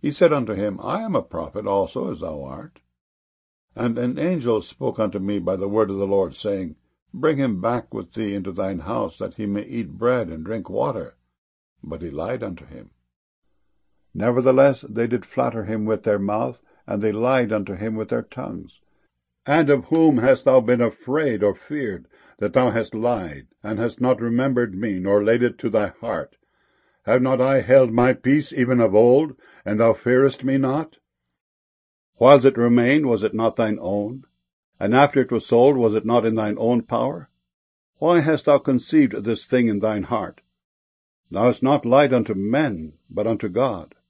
He said unto him, I am a prophet also, as thou art. And an angel spoke unto me by the word of the Lord, saying, Bring him back with thee into thine house, that he may eat bread and drink water. But he lied unto him. Nevertheless they did flatter him with their mouth, and they lied unto him with their tongues. And of whom hast thou been afraid or feared, that thou hast lied, and hast not remembered me, nor laid it to thy heart? Have not I held my peace even of old, and thou fearest me not? Whiles it remained, was it not thine own? And after it was sold, was it not in thine own power? Why hast thou conceived this thing in thine heart? Thou hast not lied unto men, but unto God.